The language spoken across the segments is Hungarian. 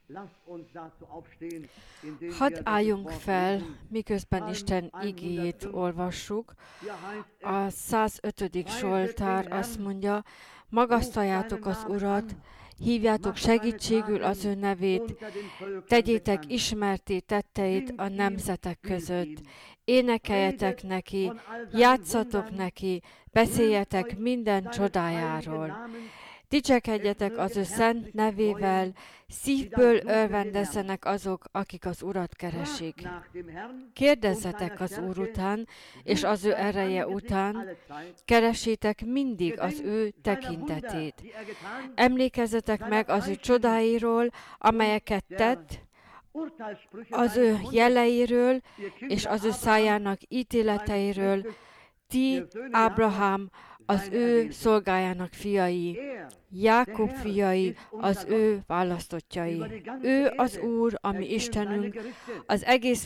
Hadd álljunk fel, miközben Isten igéjét olvassuk. A 105. Zsoltár azt mondja, magasztaljátok az Urat, hívjátok segítségül az ő nevét, tegyétek ismertté tetteit a nemzetek között. Énekeljetek neki, játszatok neki, beszéljetek minden csodájáról. Dicsekedjetek az ő szent nevével, szívből örvendezzenek azok, akik az Urat keresik. Kérdezzetek az Úr után, és az ő ereje után, keresétek mindig az ő tekintetét. Emlékezzetek meg az ő csodáiról, amelyeket tett, az ő jeleiről, és az ő szájának ítéleteiről, ti, Ábrahám, az ő szolgájának fiai, Jákob fiai, az ő választottjai. Ő az Úr, a mi Istenünk, az egész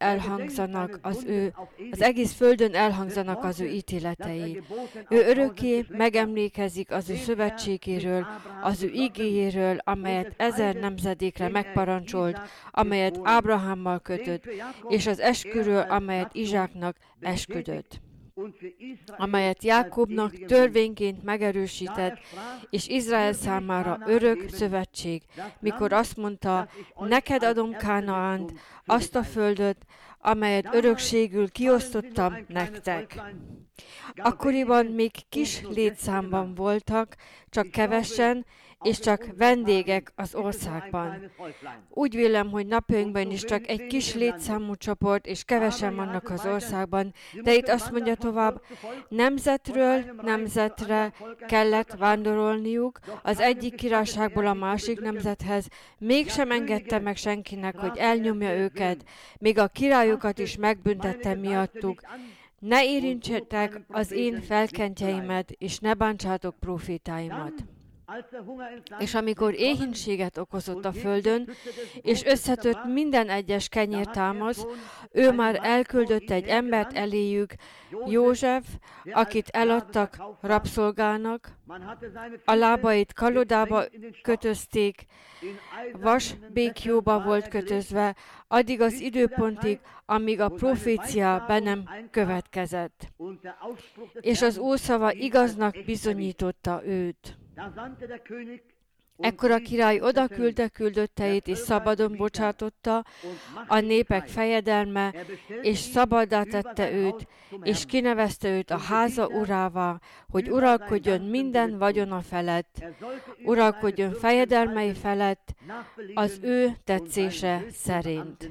földön elhangzanak az ő ítéletei. Ő örökké megemlékezik az ő szövetségéről, az ő igéjéről, amelyet 1000 nemzedékre megparancsolt, amelyet Ábrahámmal kötött, és az esküről, amelyet Izsáknak esküdött, amelyet Jákobnak törvényként megerősített, és Izrael számára örök szövetség, mikor azt mondta, neked adom Kánaánt, azt a földöt, amelyet örökségül kiosztottam nektek. Akkoriban még kis létszámban voltak, csak kevesen, és csak vendégek az országban. Úgy vélem, hogy napjainkban is csak egy kis létszámú csoport, és kevesen vannak az országban, de itt azt mondja tovább, nemzetről nemzetre kellett vándorolniuk, az egyik királyságból a másik nemzethez, mégsem engedte meg senkinek, hogy elnyomja őket, még a királyokat is megbüntette miattuk. Ne érintsetek az én felkentjeimet, és ne bántsátok profétáimat. És amikor éhínséget okozott a földön, és összetört minden egyes kenyértámasz, ő már elküldött egy embert eléjük, József, akit eladtak rabszolgának, a lábait kalodába kötözték, vasbékjóba volt kötözve, addig az időpontig, amíg a profécia be nem következett. És az Úrszava igaznak bizonyította őt. Ekkor a király odaküldte küldötteit, és szabadon bocsátotta a népek fejedelme, és szabaddá tette őt, és kinevezte őt a háza urává, hogy uralkodjon minden vagyona felett, uralkodjon fejedelmei felett, az ő tetszése szerint,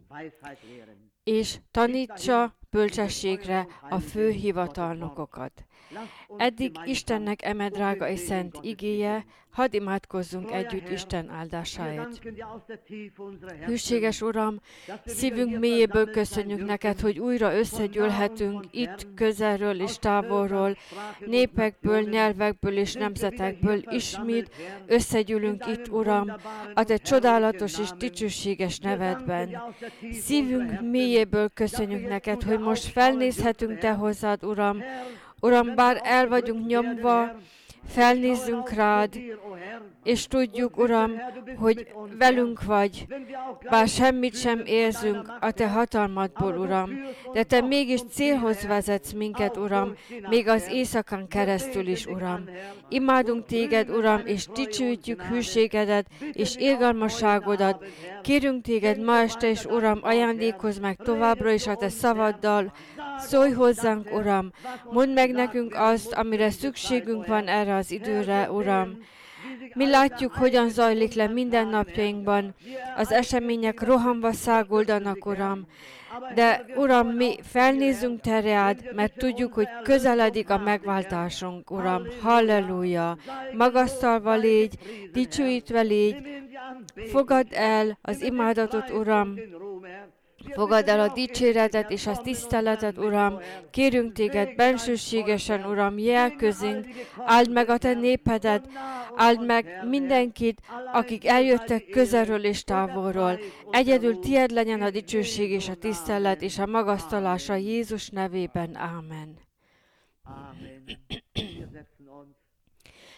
és tanítsa bölcsességre a fő hivatalnokokat. Eddig Istennek eme drága és szent igéje, hadd imádkozzunk együtt Isten áldásáért. Hűséges Uram, szívünk mélyéből köszönjük neked, hogy újra összegyűlhetünk itt közelről és távolról, népekből, nyelvekből és nemzetekből ismét összegyűlünk itt, Uram, a te csodálatos és dicsőséges nevedben. Szívünk mélyéből köszönjük neked, hogy most felnézhetünk te hozzád, Uram. Uram, bár el vagyunk nyomva, felnézzünk rád, és tudjuk, Uram, hogy velünk vagy, bár semmit sem érzünk a te hatalmadból, Uram, de te mégis célhoz vezetsz minket, Uram, még az éjszakán keresztül is, Uram. Imádunk téged, Uram, és dicsőítjük hűségedet és irgalmasságodat. Kérünk téged ma este is, Uram, ajándékozz meg továbbra is a te szavaddal. Szólj hozzánk, Uram, mondd meg nekünk azt, amire szükségünk van erre az időre, Uram. Mi látjuk, hogyan zajlik le minden napjainkban. Az események rohanva száguldanak, Uram. De, Uram, mi felnézzünk te reád, mert tudjuk, hogy közeledik a megváltásunk, Uram. Halleluja! Magasztalva légy, dicsőítve légy, fogadd el az imádatot, Uram. Fogadd el a dicséretet és a tiszteletet, Uram. Kérünk téged bensőségesen, Uram, jel közénk, áld meg a te népedet, áld meg mindenkit, akik eljöttek közelről és távolról. Egyedül tied legyen a dicsőség és a tisztelet és a magasztalása Jézus nevében. Ámen.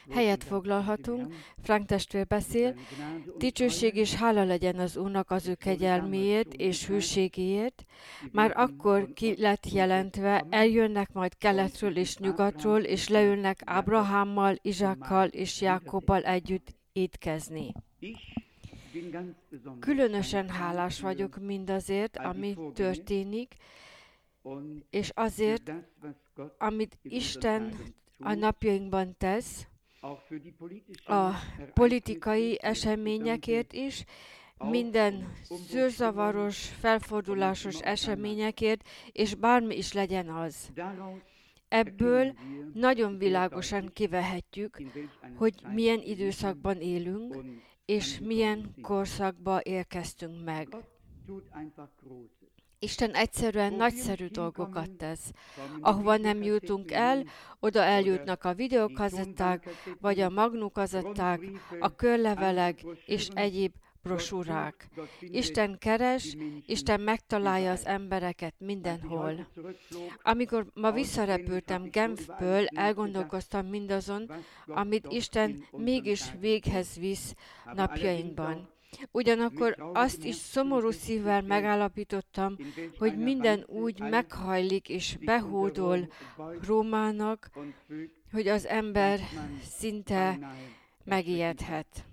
Helyet foglalhatunk, Frank testvér beszél, dicsőség és hála legyen az Úrnak az ő kegyelméért és hűségéért. Már akkor ki lett jelentve, eljönnek majd keletről és nyugatról, és leülnek Ábrahámmal, Izsákkal és Jákobbal együtt étkezni. Különösen hálás vagyok mindazért, ami történik, és azért, amit Isten a napjainkban tesz, a politikai eseményekért is, minden zűrzavaros, felfordulásos eseményekért, és bármi is legyen az. Ebből nagyon világosan kivehetjük, hogy milyen időszakban élünk, és milyen korszakba érkeztünk meg. Isten egyszerűen nagyszerű dolgokat tesz. Ahova nem jutunk el, oda eljutnak a videókazetták, vagy a magnókazetták, a körlevelek és egyéb brosúrák. Isten keres, Isten megtalálja az embereket mindenhol. Amikor ma visszarepültem Genfből, elgondolkoztam mindazon, amit Isten mégis véghez visz napjainkban. Ugyanakkor azt is szomorú szívvel megállapítottam, hogy minden úgy meghajlik és behódol Rómának, hogy az ember szinte megijedhet.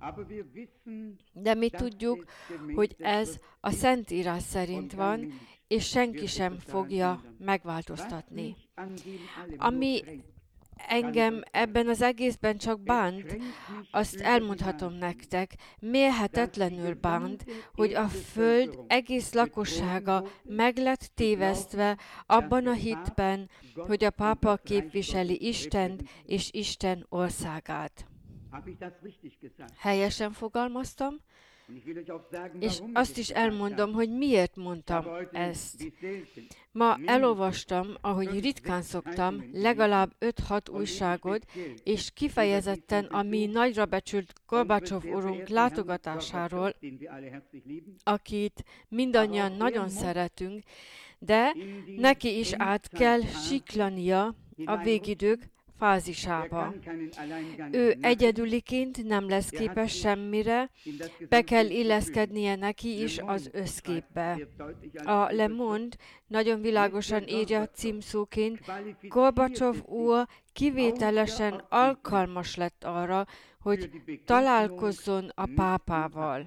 De mi tudjuk, hogy ez a Szentírás szerint van, és senki sem fogja megváltoztatni. Ami engem ebben az egészben csak bánt, azt elmondhatom nektek, mérhetetlenül bánt, hogy a Föld egész lakossága meg lett tévesztve abban a hitben, hogy a pápa képviseli Istent és Isten országát. Helyesen fogalmaztam, és azt is elmondom, hogy miért mondtam ezt. Ma elolvastam, ahogy ritkán szoktam, legalább 5-6 újságot, és kifejezetten a mi nagyra becsült Gorbacsov úrunk látogatásáról, akit mindannyian nagyon szeretünk, de neki is át kell siklania a végidők fázisába. Ő egyedüliként nem lesz képes semmire, be kell illeszkednie neki is az összképbe. A Le Monde nagyon világosan írja címszóként, Gorbacsov úr kivételesen alkalmas lett arra, hogy találkozzon a pápával.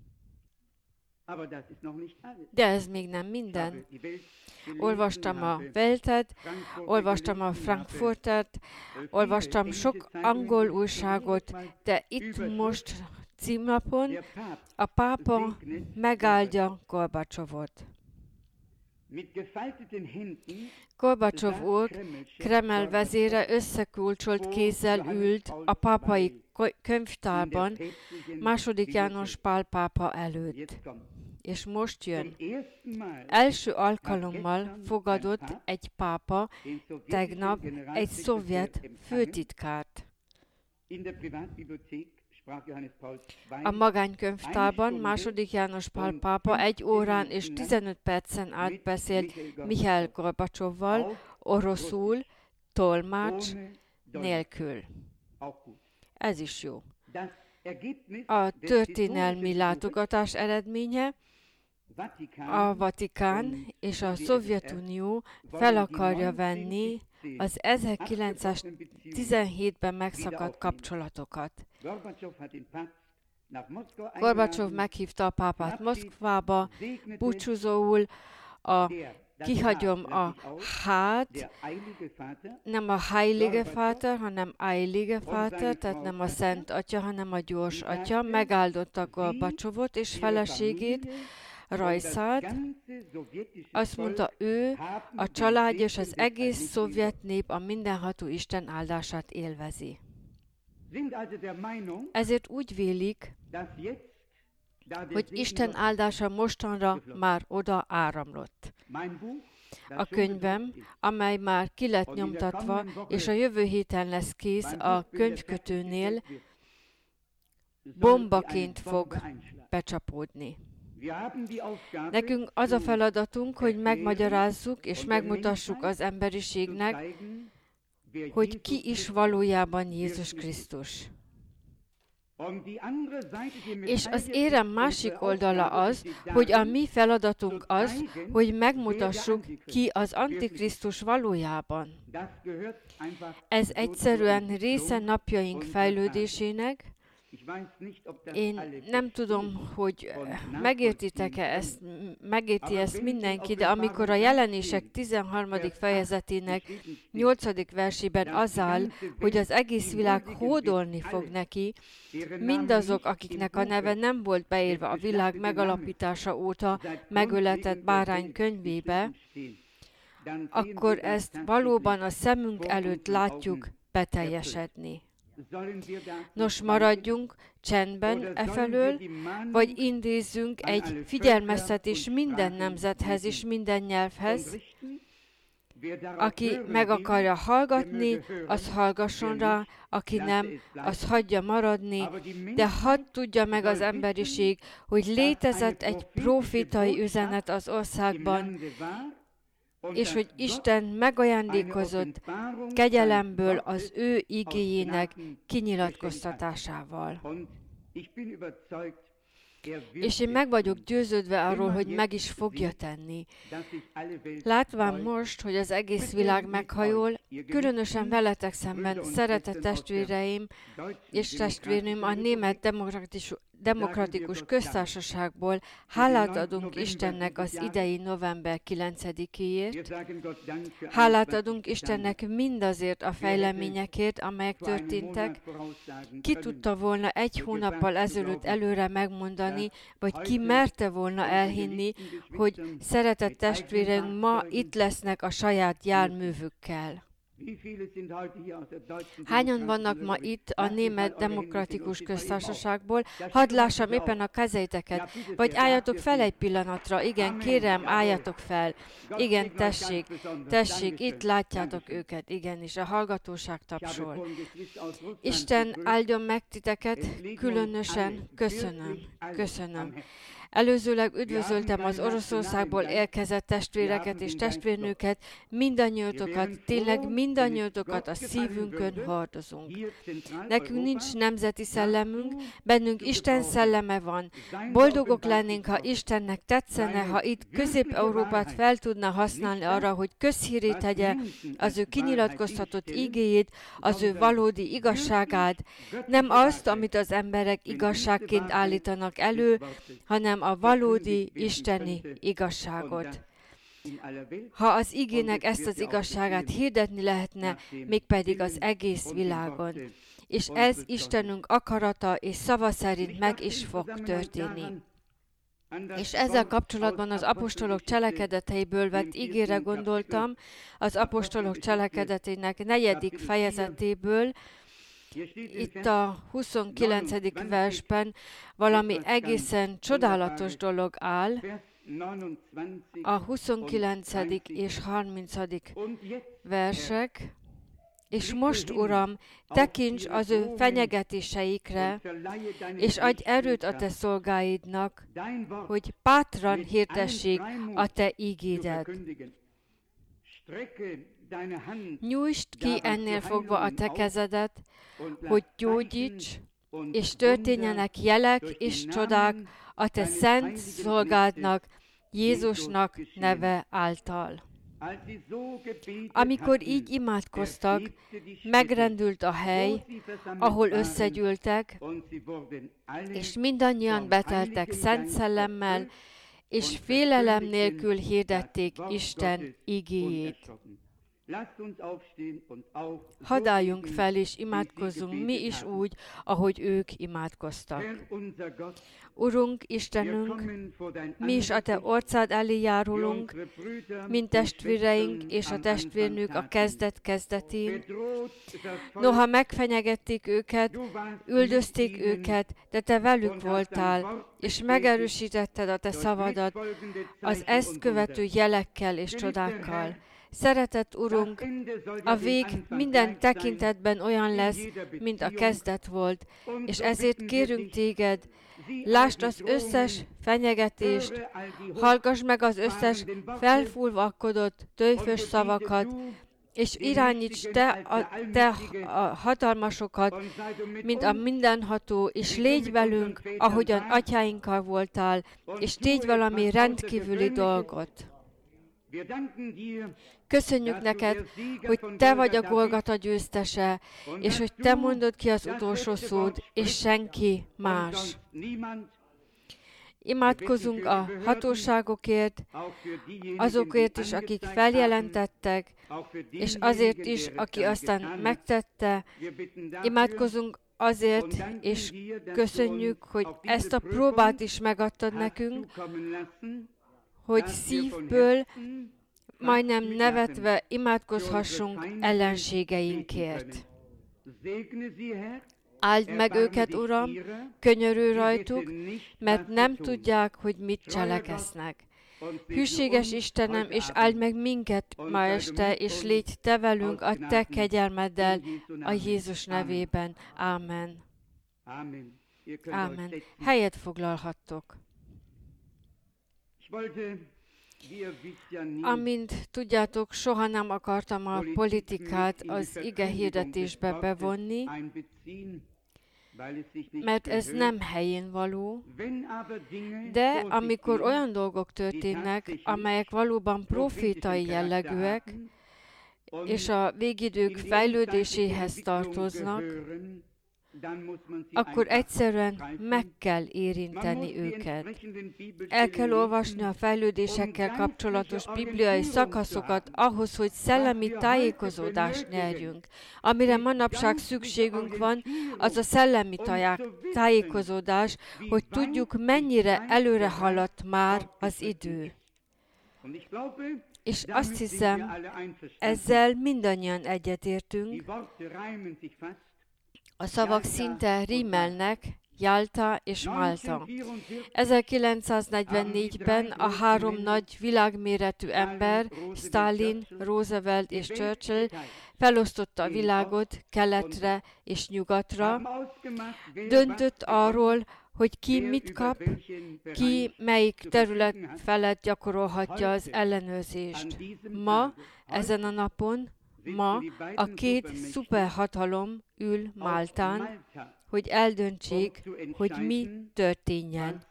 De ez még nem minden. Olvastam a Weltet, olvastam a Frankfurtet, olvastam sok angol újságot, de itt most címlapon a pápa megáldja Gorbacsovot. Gorbacsov úr, Kreml vezére összekulcsolt kézzel ült a pápai könyvtárban II. János Pál pápa előtt. És most jön. Első alkalommal fogadott egy pápa tegnap egy szovjet főtitkárt. A magánykönyvtárban II. János Pál pápa 1 órán és 15 percen át beszélt Mihail Gorbacsovval, oroszul, tolmács nélkül. Ez is jó. A történelmi látogatás eredménye, a Vatikán és a Szovjetunió fel akarja venni az 1917-ben megszakadt kapcsolatokat. Gorbacsov meghívta a pápát Moszkvába, búcsúzóul kihagyom a hát, nem a Heilige Vater, hanem Eilige Vater, tehát nem a Szent Atya, hanem a Gyors Atya, megáldotta Gorbacsovot és feleségét, Rajszát. Azt mondta, ő, a család és az egész szovjet nép a mindenható Isten áldását élvezi. Ezért úgy vélik, hogy Isten áldása mostanra már oda áramlott. A könyvem, amely már ki lett nyomtatva, és a jövő héten lesz kész a könyvkötőnél, bombaként fog becsapódni. Nekünk az a feladatunk, hogy megmagyarázzuk és megmutassuk az emberiségnek, hogy ki is valójában Jézus Krisztus. És az érem másik oldala az, hogy a mi feladatunk az, hogy megmutassuk, ki az Antikrisztus valójában. Ez egyszerűen része napjaink fejlődésének. Én nem tudom, hogy megérti ezt mindenki, de amikor a Jelenések 13. fejezetének 8. versében az áll, hogy az egész világ hódolni fog neki, mindazok, akiknek a neve nem volt beírva a világ megalapítása óta megöletett bárány könyvébe, akkor ezt valóban a szemünk előtt látjuk beteljesedni. Nos, maradjunk csendben efelől, vagy intézzünk egy figyelmeztetés minden nemzethez és minden nyelvhez. Aki meg akarja hallgatni, az hallgasson rá, aki nem, az hagyja maradni, de hadd tudja meg az emberiség, hogy létezett egy prófétai üzenet az országban, és hogy Isten megajándékozott kegyelemből az ő igéjének kinyilatkoztatásával. És én meg vagyok győződve arról, hogy meg is fogja tenni. Látván most, hogy az egész világ meghajol, különösen veletek szemben, szeretett testvéreim és testvérnőm a Német Demokratikus Köztársaságból, hálát adunk Istennek az idei november 9-éért. Hálát adunk Istennek mindazért a fejleményekért, amelyek történtek. Ki tudta volna egy hónappal ezelőtt előre megmondani, vagy ki merte volna elhinni, hogy szeretett testvéreink ma itt lesznek a saját járművükkel. Hányan vannak ma itt a Német Demokratikus Köztársaságból? Hadd lássam éppen a kezeiteket, vagy álljatok fel egy pillanatra. Igen, kérem, álljatok fel. Igen, tessék, itt látjátok őket. Igen, és a hallgatóság tapsol. Isten áldjon meg titeket, különösen köszönöm. Előzőleg üdvözöltem az Oroszországból érkezett testvéreket és testvérnőket, mindannyiótokat, tényleg mindannyiótokat a szívünkön hordozunk. Nekünk nincs nemzeti szellemünk, bennünk Isten szelleme van. Boldogok lennénk, ha Istennek tetszene, ha itt Közép-Európát fel tudna használni arra, hogy közhírét tegye az ő kinyilatkoztatott igéjét, az ő valódi igazságát, nem azt, amit az emberek igazságként állítanak elő, hanem a valódi isteni igazságot. Ha az igének ezt az igazságát hirdetni lehetne, mégpedig az egész világon. És ez Istenünk akarata és szava szerint meg is fog történni. És ezzel kapcsolatban az apostolok cselekedeteiből vett igére gondoltam, az apostolok cselekedetének 4. fejezetéből. Itt a 29. versben valami egészen csodálatos dolog áll, a 29. és 30. versek. És most, Uram, tekints az ő fenyegetéseikre, és adj erőt a te szolgáidnak, hogy bátran hirdessék a te ígédet. Nyújtsd ki ennél fogva a te kezedet, hogy gyógyíts, és történjenek jelek és csodák a te szent szolgádnak, Jézusnak neve által. Amikor így imádkoztak, megrendült a hely, ahol összegyűltek, és mindannyian beteltek Szent Szellemmel, és félelem nélkül hirdették Isten igéjét. Hadd álljunk fel és imádkozzunk mi is úgy, ahogy ők imádkoztak. Urunk, Istenünk, mi is a Te orcád elé járulunk, mint testvéreink és a testvérnők a kezdet-kezdetén. Noha megfenyegették őket, üldözték őket, de Te velük voltál, és megerősítetted a Te szavadat az ezt követő jelekkel és csodákkal. Szeretett Urunk, a vég minden tekintetben olyan lesz, mint a kezdet volt, és ezért kérünk Téged, lásd az összes fenyegetést, hallgass meg az összes felfúlvakodott, tőfös szavakat, és irányíts te a hatalmasokat, mint a mindenható, és légy velünk, ahogyan atyáinkkal voltál, és tégy valami rendkívüli dolgot. Köszönjük neked, hogy te vagy a Golgota győztese, és hogy te mondod ki az utolsó szót, és senki más. Imádkozunk a hatóságokért, azokért is, akik feljelentettek, és azért is, aki aztán megtette. Imádkozunk azért, és köszönjük, hogy ezt a próbát is megadtad nekünk, hogy szívből, majdnem nevetve imádkozhassunk ellenségeinkért. Áld meg őket, Uram, könyörülj rajtuk, mert nem tudják, hogy mit cseleksznek. Hűséges Istenem, és áld meg minket ma este, és légy te velünk a te kegyelmeddel a Jézus nevében. Ámen. Ámen. Helyet foglalhattok. Amint tudjátok, soha nem akartam a politikát az ige hirdetésbe bevonni, mert ez nem helyén való, de amikor olyan dolgok történnek, amelyek valóban profétai jellegűek, és a végidők fejlődéséhez tartoznak, akkor egyszerűen meg kell érinteni őket. El kell olvasni a fejlődésekkel kapcsolatos bibliai szakaszokat ahhoz, hogy szellemi tájékozódást nyerjünk. Amire manapság szükségünk van, az a szellemi tájékozódás, hogy tudjuk, mennyire előre haladt már az idő. És azt hiszem, ezzel mindannyian egyetértünk. A szavak szinte rímelnek, Jalta és Malta. 1944-ben a három nagy világméretű ember, Stalin, Roosevelt és Churchill felosztotta a világot keletre és nyugatra, döntött arról, hogy ki mit kap, ki melyik terület felett gyakorolhatja az ellenőrzést. Ma, ezen a napon, a két szuperhatalom ül Máltán, hogy eldöntsék, hogy mi történjen.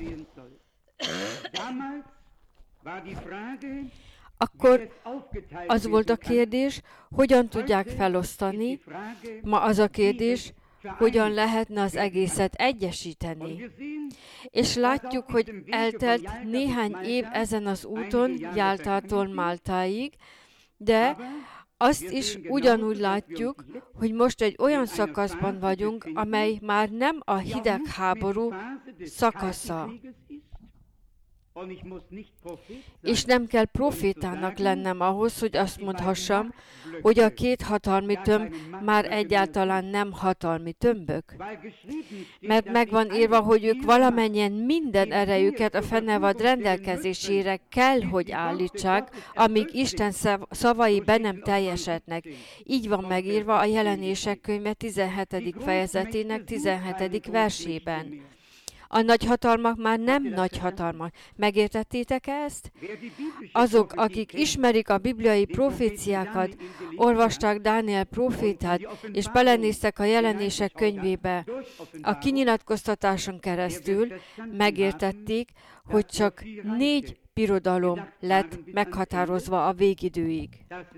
Akkor az volt a kérdés, hogyan tudják felosztani, ma az a kérdés, hogyan lehetne az egészet egyesíteni. És látjuk, hogy eltelt néhány év ezen az úton, Jáltától Máltáig, de azt is ugyanúgy látjuk, hogy most egy olyan szakaszban vagyunk, amely már nem a hidegháború szakasza. És nem kell profétának lennem ahhoz, hogy azt mondhassam, hogy a két hatalmi tömb már egyáltalán nem hatalmi tömbök. Mert megvan írva, hogy ők valamennyien minden erejüket a fenevad rendelkezésére kell, hogy állítsák, amíg Isten szavai be nem teljesednek. Így van megírva a Jelenések könyve 17. fejezetének 17. versében. A nagyhatalmak már nem nagyhatalmak. Megértettétek ezt? Azok, akik ismerik a bibliai proféciákat, olvasták Dániel profétát, és belenéztek a Jelenések könyvébe, a kinyilatkoztatáson keresztül megértették, hogy csak 4 birodalom lett meghatározva a végidőig.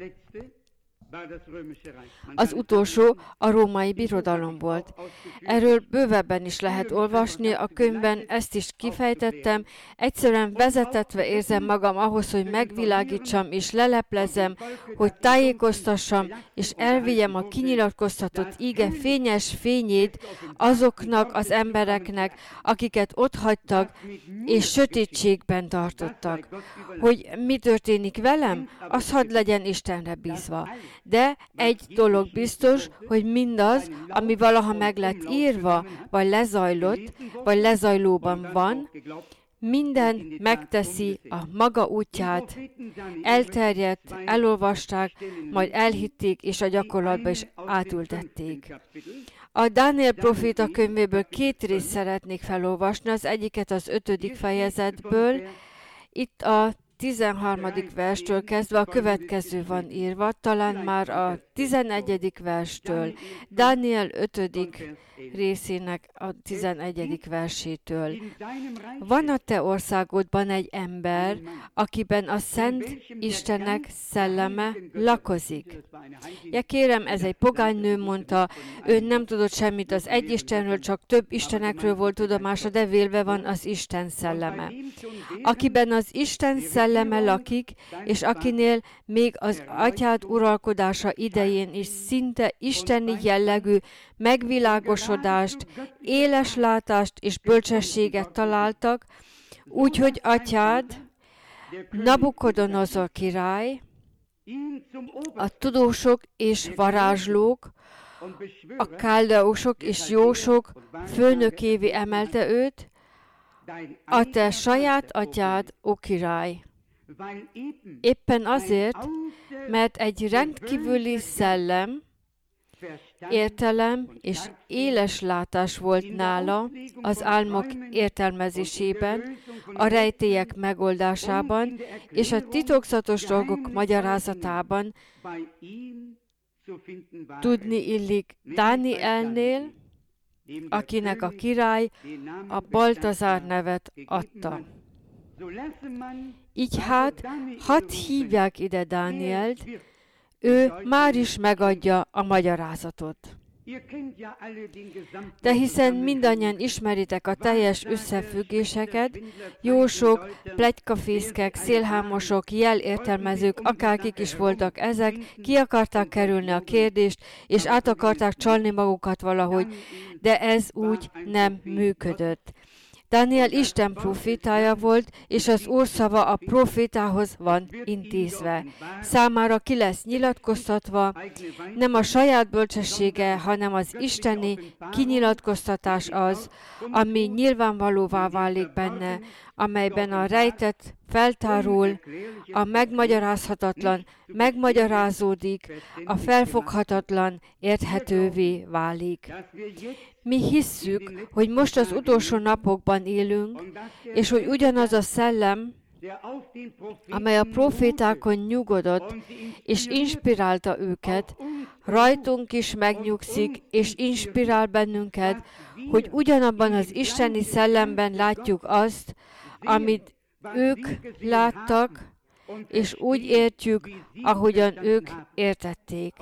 Az utolsó a római birodalom volt. Erről bővebben is lehet olvasni, a könyvben ezt is kifejtettem. Egyszerűen vezetetve érzem magam ahhoz, hogy megvilágítsam és leleplezem, hogy tájékoztassam és elvigyem a kinyilatkoztatott ige fényes fényét azoknak az embereknek, akiket otthagytak és sötétségben tartottak. Hogy mi történik velem, az hadd legyen Istenre bízva. De egy dolog biztos, hogy mindaz, ami valaha meg lett írva, vagy lezajlott, vagy lezajlóban van, minden megteszi a maga útját, elterjedt, elolvasták, majd elhitték, és a gyakorlatba is átültették. A Dániel proféta könyvéből 2 részt szeretnék felolvasni, az egyiket az 5. fejezetből. Itt a 13. verstől kezdve a következő van írva, talán már a 11. verstől, Dániel 5. részének a 11. versétől. Van a te országodban egy ember, akiben a Szent Istennek szelleme lakozik. Ja kérem, ez egy pogány nő mondta, ő nem tudott semmit az egy Istenről, csak több istenekről volt tudomása, de vélve van az Isten szelleme. Akiben az Isten szelleme lakik, és akinél még az atyád uralkodása idején is szinte isteni jellegű megvilágosodást, éles látást és bölcsességet találtak, úgyhogy atyád, Nabukodonozor király, a tudósok és varázslók, a káldeusok és jósok főnökévé emelte őt, a te saját atyád, ó király. Éppen azért, mert egy rendkívüli szellem, értelem és éles látás volt nála az álmok értelmezésében, a rejtélyek megoldásában és a titokzatos dolgok magyarázatában. Tudni illik Dánielnél, akinek a király a Baltazár nevet adta. Így hát, hadd hívják ide Dánielt, ő már is megadja a magyarázatot. De hiszen mindannyian ismeritek a teljes összefüggéseket, jósok, pletykafészkek, szélhámosok, jelértelmezők, akárkik is voltak ezek, ki akarták kerülni a kérdést, és át akarták csalni magukat valahogy, de ez úgy nem működött. Dániel Isten profétája volt, és az Úr szava a profétához van intézve. Számára ki lesz nyilatkoztatva, nem a saját bölcsessége, hanem az isteni kinyilatkoztatás az, ami nyilvánvalóvá válik benne, amelyben a rejtett feltárul, a megmagyarázhatatlan megmagyarázódik, a felfoghatatlan érthetővé válik. Mi hisszük, hogy most az utolsó napokban élünk, és hogy ugyanaz a szellem, amely a profétákon nyugodott, és inspirálta őket, rajtunk is megnyugszik, és inspirál bennünket, hogy ugyanabban az isteni szellemben látjuk azt, amit ők láttak, és úgy értjük, ahogyan ők értették.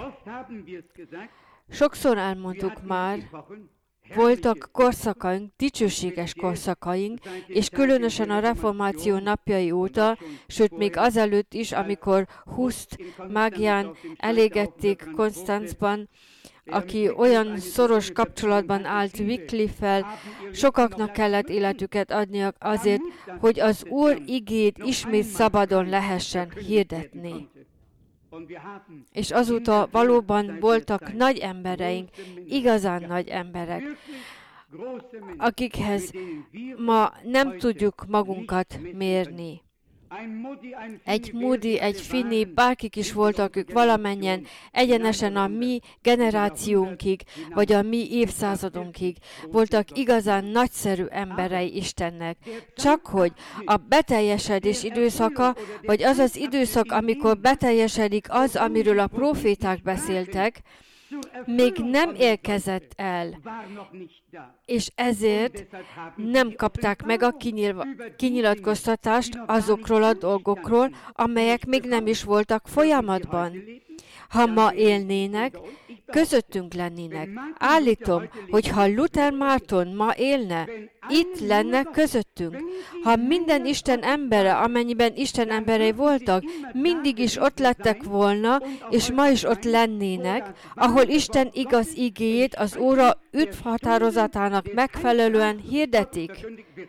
Sokszor elmondtuk már, voltak korszakaink, dicsőséges korszakaink, és különösen a reformáció napjai óta, sőt még azelőtt is, amikor Huszt Mágián elégették Konstanzban, aki olyan szoros kapcsolatban állt Wycliffe-fel, sokaknak kellett életüket adniak azért, hogy az Úr igét ismét szabadon lehessen hirdetni. És azóta valóban voltak nagy embereink, igazán nagy emberek, akikhez ma nem tudjuk magunkat mérni. Egy Moody, egy Finney, bárkik is voltak ők valamennyien, egyenesen a mi generációnkig, vagy a mi évszázadunkig voltak igazán nagyszerű emberei Istennek. Csak hogy a beteljesedés időszaka, vagy az az időszak, amikor beteljesedik az, amiről a proféták beszéltek, még nem érkezett el, és ezért nem kapták meg a kinyilatkoztatást azokról a dolgokról, amelyek még nem is voltak folyamatban. Ha ma élnének, közöttünk lennének. Állítom, hogy ha Luther Márton ma élne, itt lenne közöttünk. Ha minden Isten embere, amennyiben Isten emberei voltak, mindig is ott lettek volna, és ma is ott lennének, ahol Isten igaz igéjét az óra üdvhatározatának megfelelően hirdetik.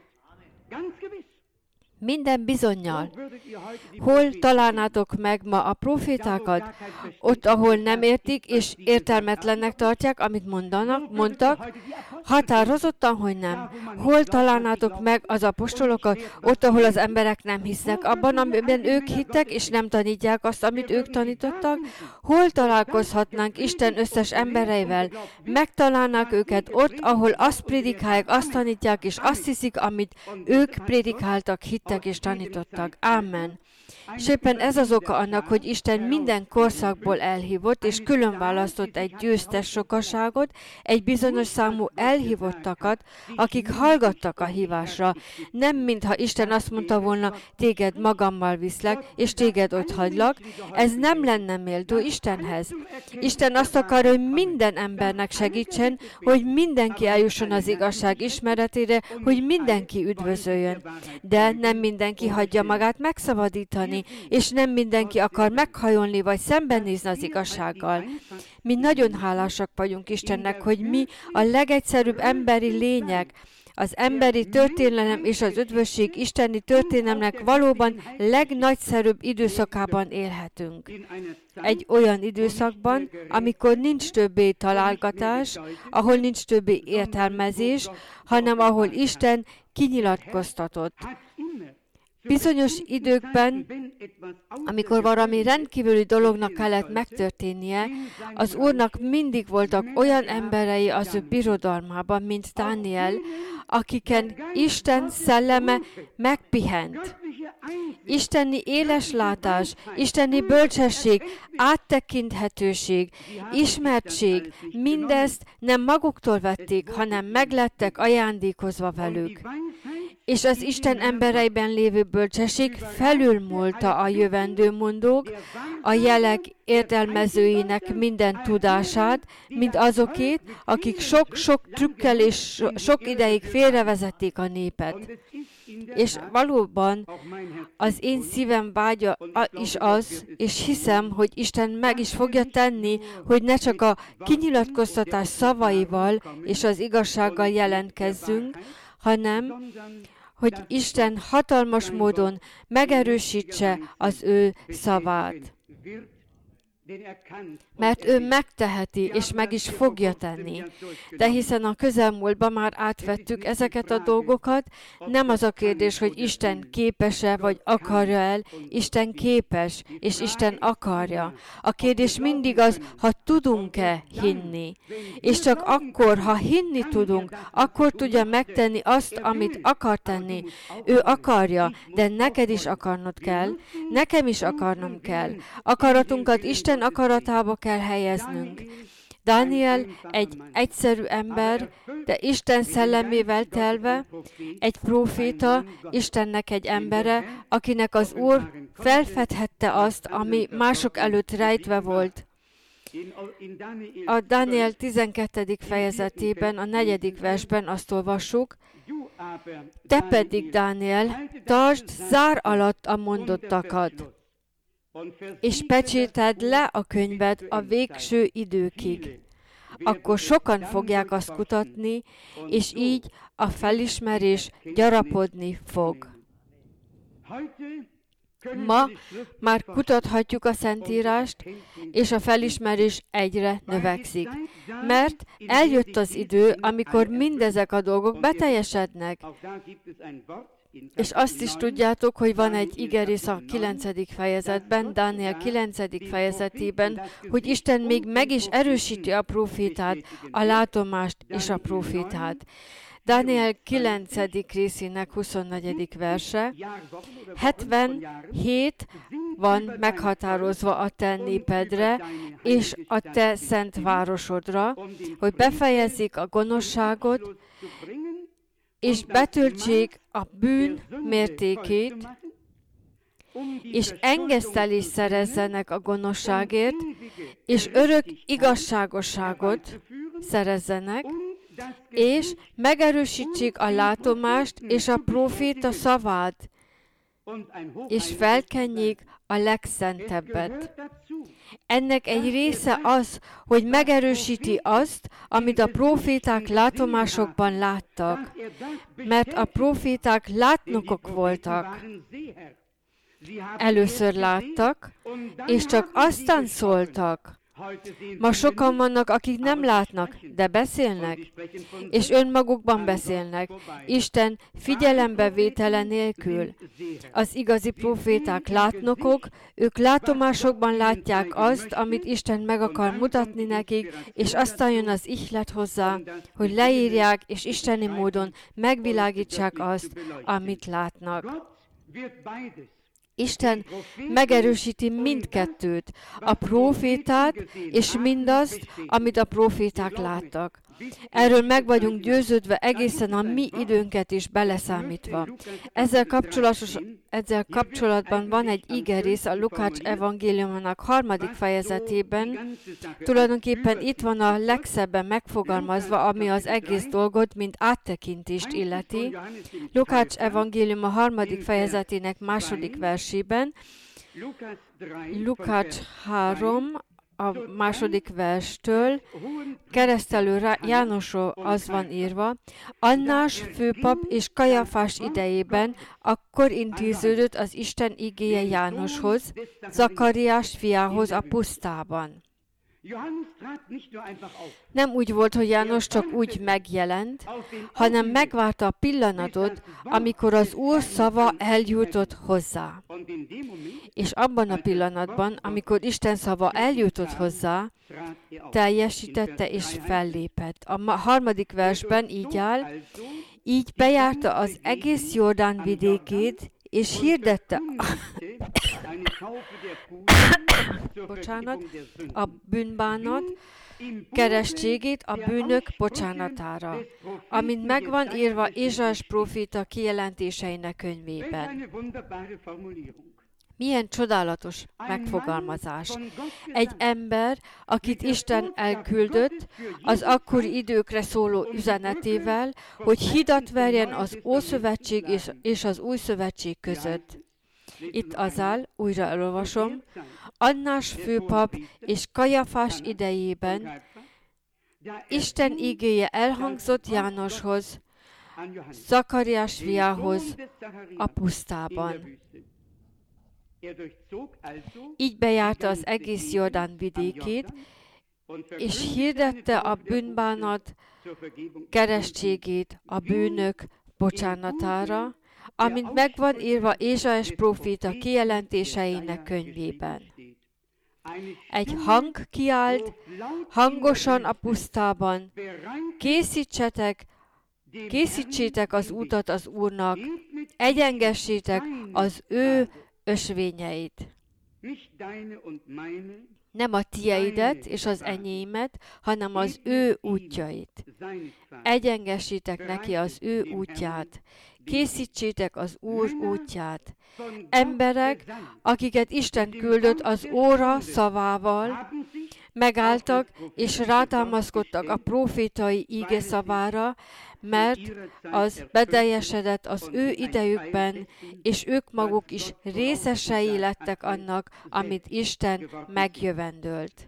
Minden bizonnyal. Hol találnátok meg ma a profétákat? Ott, ahol nem értik, és értelmetlennek tartják, amit mondtak, határozottan, hogy nem. Hol találnátok meg az apostolokat? Ott, ahol az emberek nem hisznek abban, amiben ők hittek, és nem tanítják azt, amit ők tanítottak? Hol találkozhatnánk Isten összes embereivel? Megtalálnák őket ott, ahol azt prédikálják, azt tanítják, és azt hiszik, amit ők prédikáltak, hittek vittek és tanítottak. Amen. És éppen ez az oka annak, hogy Isten minden korszakból elhívott, és külön választott egy győztes sokaságot, egy bizonyos számú elhívottakat, akik hallgattak a hívásra. Nem mintha Isten azt mondta volna, téged magammal viszlek, és téged ott hagylak. Ez nem lenne méltó Istenhez. Isten azt akar, hogy minden embernek segítsen, hogy mindenki eljusson az igazság ismeretére, hogy mindenki üdvözöljön. De nem mindenki hagyja magát megszabadítani, és nem mindenki akar meghajolni, vagy szembenézni az igazsággal. Mi nagyon hálásak vagyunk Istennek, hogy mi a legegyszerűbb emberi lények, az emberi történelem és az üdvösség isteni történelemnek valóban legnagyszerűbb időszakában élhetünk. Egy olyan időszakban, amikor nincs többé találgatás, ahol nincs többé értelmezés, hanem ahol Isten kinyilatkoztatott. Bizonyos időkben, amikor valami rendkívüli dolognak kellett megtörténnie, az Úrnak mindig voltak olyan emberei az ő birodalmában, mint Dániel, akiken Isten szelleme megpihent. Isteni éles látás, isteni bölcsesség, áttekinthetőség, ismertség, mindezt nem maguktól vették, hanem meglettek ajándékozva velük. És az Isten embereiben lévő bölcsesség felülmúlta a jövendőmondók, a jelek értelmezőinek minden tudását, mint azokét, akik sok-sok trükkel és sok ideig félrevezették a népet. És valóban az én szívem vágya is az, és hiszem, hogy Isten meg is fogja tenni, hogy ne csak a kinyilatkoztatás szavaival és az igazsággal jelentkezzünk, hanem hogy Isten hatalmas módon megerősítse az ő szavát. Mert ő megteheti, és meg is fogja tenni. De hiszen a közelmúltban már átvettük ezeket a dolgokat, nem az a kérdés, hogy Isten képes-e, vagy akarja el, Isten képes, és Isten akarja. A kérdés mindig az, ha tudunk-e hinni. És csak akkor, ha hinni tudunk, akkor tudja megtenni azt, amit akar tenni. Ő akarja, de neked is akarnod kell, nekem is akarnom kell. Akaratunkat Isten akaratába kell helyeznünk. Dániel egy egyszerű ember, de Isten szellemével telve, egy próféta, Istennek egy embere, akinek az Úr felfedhette azt, ami mások előtt rejtve volt. A Dániel 12. fejezetében, a 4. versben azt olvassuk, te pedig, Dániel, tartsd zár alatt a mondottakat, és pecsételd le a könyvet a végső időkig. Akkor sokan fogják azt kutatni, és így a felismerés gyarapodni fog. Ma már kutathatjuk a Szentírást, és a felismerés egyre növekszik. Mert eljött az idő, amikor mindezek a dolgok beteljesednek. És azt is tudjátok, hogy van egy igerész a 9. fejezetben, Dániel 9. fejezetében, hogy Isten még meg is erősíti a profétát, a látomást és a profétát. Dániel 9. részének 24. verse. 77 van meghatározva a te népedre és a te szent városodra, hogy befejezzék a gonoszságot, és betöltsék a bűn mértékét, és engesztelést szerezzenek a gonoszságért, és örök igazságosságot szerezzenek, és megerősítsék a látomást és a próféta szavát, és felkenjék a legszentebbet. Ennek egy része az, hogy megerősíti azt, amit a próféták látomásokban láttak, mert a próféták látnokok voltak. Először láttak, és csak aztán szóltak. Ma sokan vannak, akik nem látnak, de beszélnek, és önmagukban beszélnek, Isten figyelembevétele nélkül. Az igazi proféták látnokok, ők látomásokban látják azt, amit Isten meg akar mutatni nekik, és aztán jön az ihlet hozzá, hogy leírják, és isteni módon megvilágítsák azt, amit látnak. Isten megerősíti mindkettőt, a prófétát és mindazt, amit a próféták láttak. Erről meg vagyunk győződve egészen a mi időnket is beleszámítva. Ezzel kapcsolatban van egy igerész a Lukács evangéliumának 3. fejezetében. Tulajdonképpen itt van a legszebben megfogalmazva, ami az egész dolgot, mint áttekintést illeti. Lukács evangélium a 3. fejezetének 2. versében. Lukács 3, a 2. verstől, keresztelő Jánosról az van írva, Annás főpap és Kajafás idejében akkor intéződött az Isten igéje Jánoshoz, Zakariás fiához a pusztában. Nem úgy volt, hogy János csak úgy megjelent, hanem megvárta a pillanatot, amikor az Úr szava eljutott hozzá. És abban a pillanatban, amikor Isten szava eljutott hozzá, teljesítette és fellépett. A 3. versben így áll, így bejárta az egész Jordán vidékét, és hirdette a bűnbánat keresztségét a bűnök bocsánatára, amint megvan írva Ézsaiás próféta kijelentéseinek könyvében. Milyen csodálatos megfogalmazás. Egy ember, akit Isten elküldött, az akkori időkre szóló üzenetével, hogy hidat verjen az Ószövetség és az Új Szövetség között. Itt az áll, újra elolvasom, Annás főpap és Kajafás idejében Isten igéje elhangzott Jánoshoz, Zakariás fiához a pusztában. Így bejárta az egész Jordán vidékét, és hirdette a bűnbánat keresztségét a bűnök bocsánatára, amint megvan írva Ézsaiás próféta kijelentéseinek könyvében. Egy hang kiált, hangosan a pusztában, készítsétek az utat az Úrnak, egyengessétek az ő ösvényeit. Nem a tieidet és az enyémet, hanem az ő útjait. Egyengessétek neki az ő útját. Készítsétek az Úr útját. Emberek, akiket Isten küldött az óra szavával, megálltak és rátámaszkodtak a prófétai íge szavára, mert az beteljesedett az ő idejükben, és ők maguk is részesei lettek annak, amit Isten megjövendölt.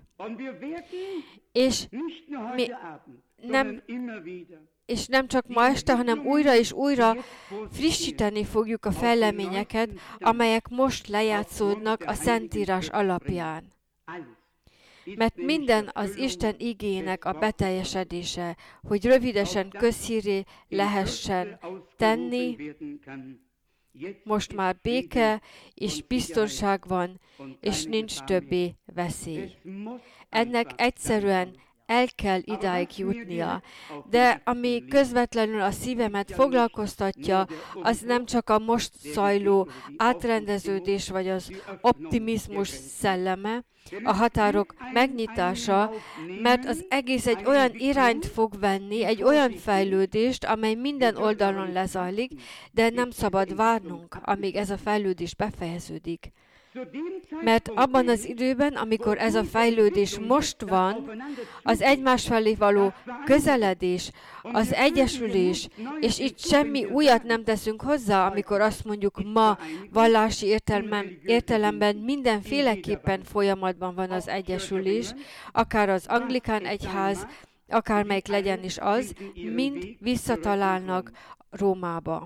És nem csak ma este, hanem újra és újra frissíteni fogjuk a fejleményeket, amelyek most lejátszódnak a Szentírás alapján. Mert minden az Isten igének a beteljesedése, hogy rövidesen közhírré lehessen tenni, most már béke és biztonság van, és nincs többé veszély. Ennek egyszerűen el kell idáig jutnia. De ami közvetlenül a szívemet foglalkoztatja, az nem csak a most zajló átrendeződés vagy az optimizmus szelleme, a határok megnyitása, mert az egész egy olyan irányt fog venni, egy olyan fejlődést, amely minden oldalon lezajlik, de nem szabad várnunk, amíg ez a fejlődés befejeződik. Mert abban az időben, amikor ez a fejlődés most van, az egymás felé való közeledés, az egyesülés, és itt semmi újat nem teszünk hozzá, amikor azt mondjuk ma vallási értelemben mindenféleképpen folyamatban van az egyesülés, akár az anglikán egyház, akármelyik legyen is az, mind visszatalálnak Rómába.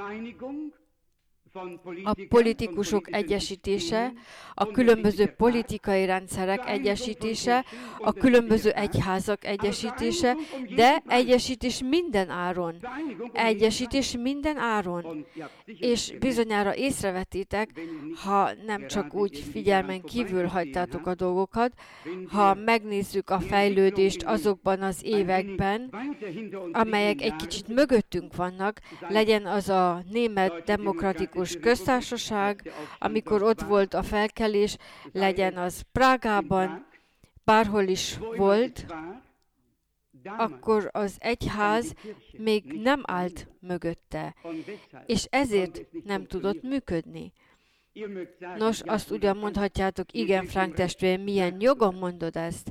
A politikusok egyesítése, a különböző politikai rendszerek egyesítése, a különböző egyházak egyesítése, de egyesítés minden áron. Egyesítés minden áron. És bizonyára észrevettétek, ha nem csak úgy figyelmen kívül hagytátok a dolgokat, ha megnézzük a fejlődést azokban az években, amelyek egy kicsit mögöttünk vannak, legyen az a német demokratikus Demokratikus Köztársaság, amikor ott volt a felkelés, legyen az Prágában, bárhol is volt, akkor az egyház még nem állt mögötte, és ezért nem tudott működni. Nos, azt ugyan mondhatjátok, igen, Frank testvérem, milyen jogon mondod ezt?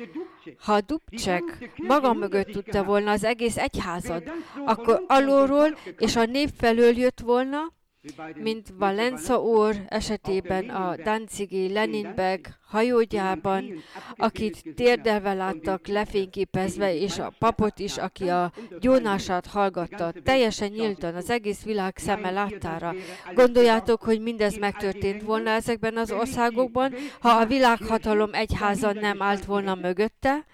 Ha Dubček maga mögött tudta volna az egész egyházat, akkor alulról és a nép felől jött volna, mint Valenza úr esetében a Danzigi Leninberg hajógyárban, akit térdelve láttak lefényképezve, és a papot is, aki a gyónását hallgatta, teljesen nyíltan az egész világ szeme láttára. Gondoljátok, hogy mindez megtörtént volna ezekben az országokban, ha a világhatalom egyháza nem állt volna mögötte?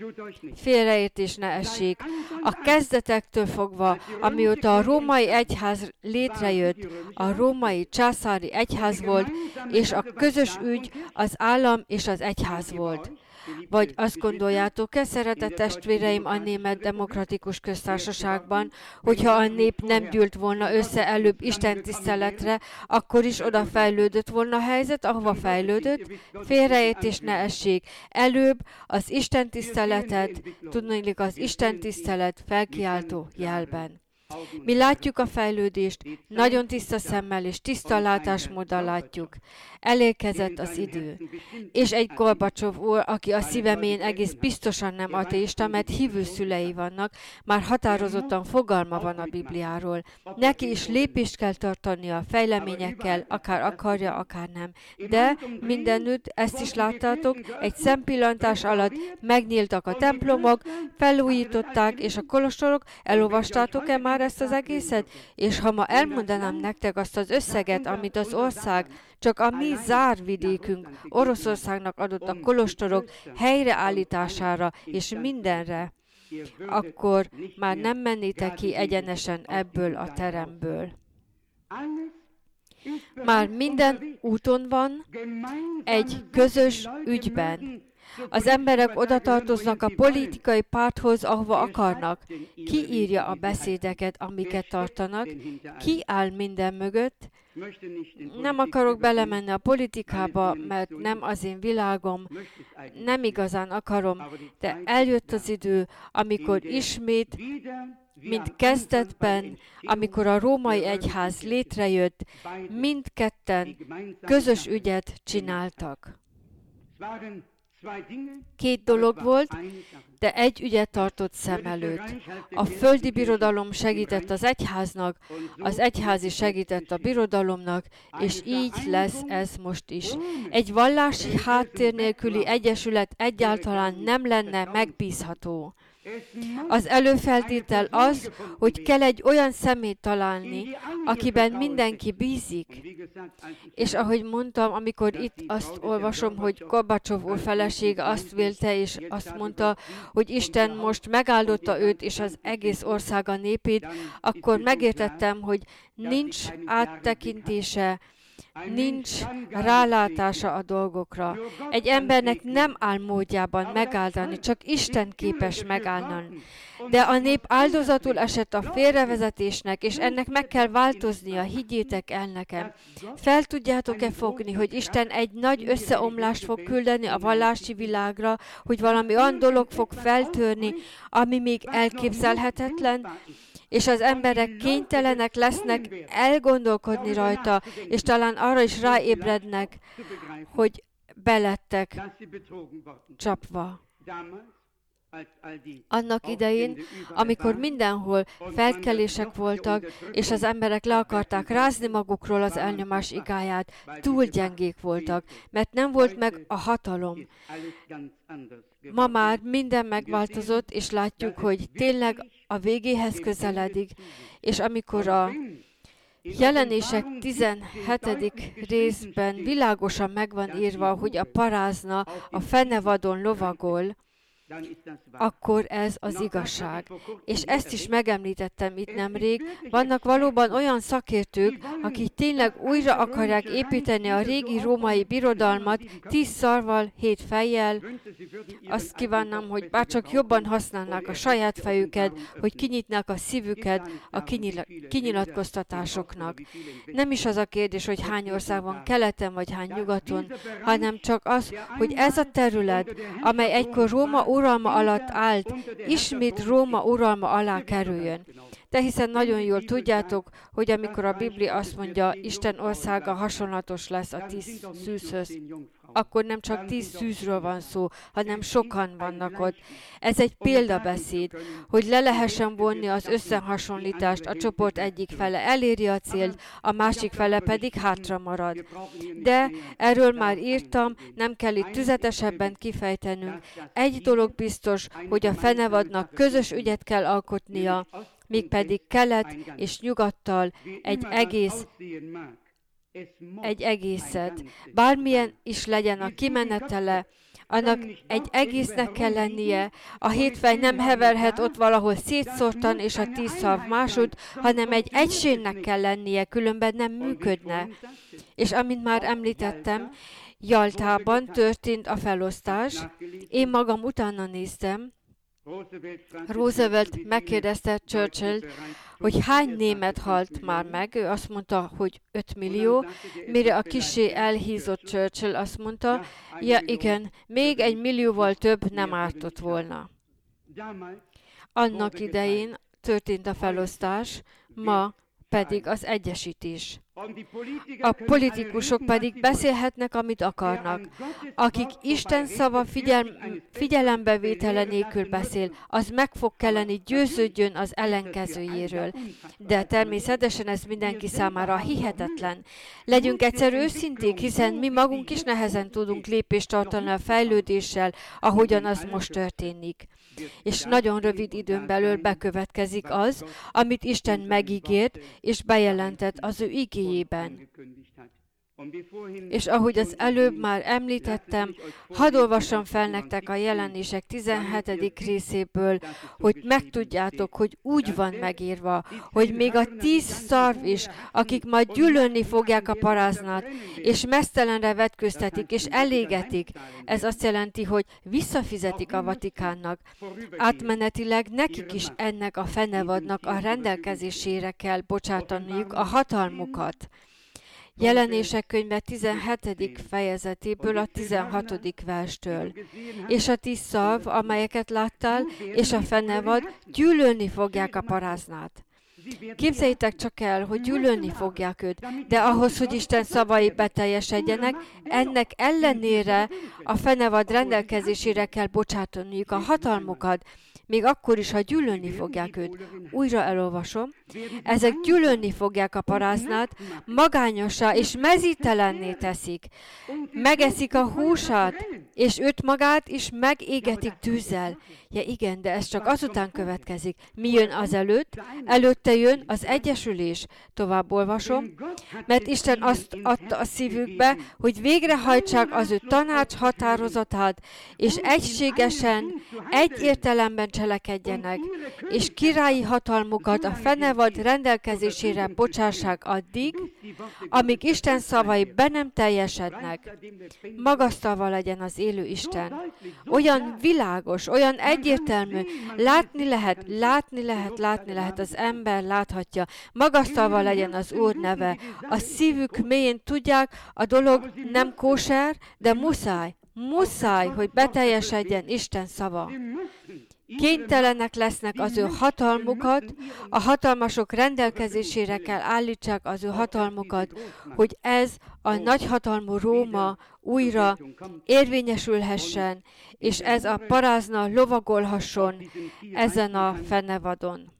Félreértés ne essék. A kezdetektől fogva, amióta a római egyház létrejött, a római császári egyház volt, és a közös ügy az állam és az egyház volt. Vagy azt gondoljátok-e, szeretett testvéreim, a Német Demokratikus Köztársaságban, hogyha a nép nem gyűlt volna össze előbb istentiszteletre, akkor is oda fejlődött volna a helyzet, ahova fejlődött? Félreértés ne essék. Előbb az istentiszteletet, tudnélik az istentisztelet felkiáltó jelben. Mi látjuk a fejlődést, nagyon tiszta szemmel és tiszta látásmóddal látjuk. Elérkezett az idő. És egy Gorbacsov úr, aki a szívemén egész biztosan nem ateista, mert hívő szülei vannak, már határozottan fogalma van a Bibliáról. Neki is lépést kell tartani a fejleményekkel, akár akarja, akár nem. De mindenütt, ezt is láttátok, egy szempillantás alatt megnyíltak a templomok, felújították, és a kolostorok, elolvastátok-e már ezt az egészet? És ha ma elmondanám nektek azt az összeget, amit az ország, csak a mi zárvidékünk Oroszországnak adott a kolostorok helyreállítására és mindenre, akkor már nem mennétek ki egyenesen ebből a teremből. Már minden úton van, egy közös ügyben. Az emberek oda tartoznak a politikai párthoz, ahova akarnak. Ki írja a beszédeket, amiket tartanak? Ki áll minden mögött? Nem akarok belemenni a politikába, mert nem az én világom, nem igazán akarom, de eljött az idő, amikor ismét, mint kezdetben, amikor a római egyház létrejött, mindketten közös ügyet csináltak. Két dolog volt, de egy ügyet tartott szem előtt. A földi birodalom segített az egyháznak, az egyházi segített a birodalomnak, és így lesz ez most is. Egy vallási háttér nélküli egyesület egyáltalán nem lenne megbízható. Az előfeltétel az, hogy kell egy olyan személyt találni, akiben mindenki bízik. És ahogy mondtam, amikor itt azt olvasom, hogy Gorbacsov úr felesége azt vélte, és azt mondta, hogy Isten most megáldotta őt és az egész ország a népét, akkor megértettem, hogy nincs áttekintése, nincs rálátása a dolgokra. Egy embernek nem áll módjában megáldani, csak Isten képes megállani. De a nép áldozatul esett a félrevezetésnek, és ennek meg kell változnia, higgyétek el nekem. Fel tudjátok-e fogni, hogy Isten egy nagy összeomlást fog küldeni a vallási világra, hogy valami olyan dolog fog feltörni, ami még elképzelhetetlen, és az emberek kénytelenek lesznek elgondolkodni rajta, és talán arra is ráébrednek, hogy belettek csapva. Annak idején, amikor mindenhol felkelések voltak, és az emberek le akarták rázni magukról az elnyomás igáját, túl gyengék voltak, mert nem volt meg a hatalom. Ma már minden megváltozott, és látjuk, hogy tényleg a végéhez közeledik, és amikor a Jelenések 17. részben világosan meg van írva, hogy a parázna a fenevadon lovagol, akkor ez az igazság. És ezt is megemlítettem itt nemrég, vannak valóban olyan szakértők, akik tényleg újra akarják építeni a régi római birodalmat 10 szarval, 7 fejjel. Azt kívánnám, hogy bárcsak jobban használnák a saját fejüket, hogy kinyitnák a szívüket a kinyilatkoztatásoknak. Nem is az a kérdés, hogy hány ország van keleten vagy hány nyugaton, hanem csak az, hogy ez a terület, amely egykor Róma uralma alatt állt, ismét Róma uralma alá kerüljön. De hiszen nagyon jól tudjátok, hogy amikor a Biblia azt mondja, Isten országa hasonlatos lesz a 10 szűzhöz, akkor nem csak 10 szűzről van szó, hanem sokan vannak ott. Ez egy példabeszéd, hogy le lehessen vonni az összehasonlítást, a csoport egyik fele eléri a célt, a másik fele pedig hátra marad. De erről már írtam, nem kell itt tüzetesebben kifejtenünk. Egy dolog biztos, hogy a fenevadnak közös ügyet kell alkotnia, mégpedig kelet és nyugattal egy egészet. Bármilyen is legyen a kimenetele, annak egy egésznek kell lennie, a 7 fej nem heverhet ott valahol szétszórtan és a 10 szav másút, hanem egy egységnek kell lennie, különben nem működne. És amint már említettem, Jaltában történt a felosztás, én magam utána néztem, Roosevelt megkérdezte Churchill, hogy hány német halt már meg, ő azt mondta, hogy 5 millió, mire a kissé elhízott Churchill azt mondta, ja igen, még 1 millióval több nem ártott volna. Annak idején történt a felosztás, ma pedig az egyesítés. A politikusok pedig beszélhetnek, amit akarnak. Akik Isten szava figyelembevétele nélkül beszél, az meg fog kelleni győződjön az ellenkezőjéről. De természetesen ez mindenki számára hihetetlen. Legyünk egyszer őszinték, hiszen mi magunk is nehezen tudunk lépést tartani a fejlődéssel, ahogyan az most történik. És nagyon rövid időn belül bekövetkezik az, amit Isten megígért és bejelentett az ő igéjében. És ahogy az előbb már említettem, hadd olvassam fel nektek a Jelenések 17. részéből, hogy megtudjátok, hogy úgy van megírva, hogy még a 10 szarv is, akik majd gyűlölni fogják a paráznát, és meztelenre vetköztetik, és elégetik. Ez azt jelenti, hogy visszafizetik a Vatikánnak. Átmenetileg nekik is ennek a fenevadnak a rendelkezésére kell bocsátaniuk a hatalmukat. Jelenések könyve 17. fejezetéből a 16. verstől. És a 10 szarv, amelyeket láttál, és a fenevad gyűlölni fogják a paráznát. Képzeljétek csak el, hogy gyűlölni fogják őt, de ahhoz, hogy Isten szavai beteljesedjenek, ennek ellenére a fenevad rendelkezésére kell bocsátaniuk a hatalmukat, még akkor is, ha gyűlölni fogják őt. Újra elolvasom. Ezek gyűlölni fogják a paráznát, magányossá és mezítelenné teszik. Megeszik a húsát, és őt magát is megégetik tűzzel. Ja igen, de ez csak azután következik. Mi jön azelőtt? Előtte jön az egyesülés. Tovább olvasom. Mert Isten azt adta a szívükbe, hogy végrehajtsák az ő tanács határozatát, és egységesen, egy értelemben cselekedjenek, és királyi hatalmukat a fenevad rendelkezésére bocsássák addig, amíg Isten szavai be nem teljesednek. Magasztalva legyen az élő Isten. Olyan világos, olyan egyértelmű, látni lehet, az ember láthatja. Magasztalva legyen az Úr neve. A szívük mélyén tudják, a dolog nem kóser, de muszáj, hogy beteljesedjen Isten szava. Kénytelenek lesznek az ő hatalmukat, a hatalmasok rendelkezésére kell állítsák az ő hatalmukat, hogy ez a nagyhatalmú Róma újra érvényesülhessen, és ez a parázna lovagolhasson ezen a fenevadon.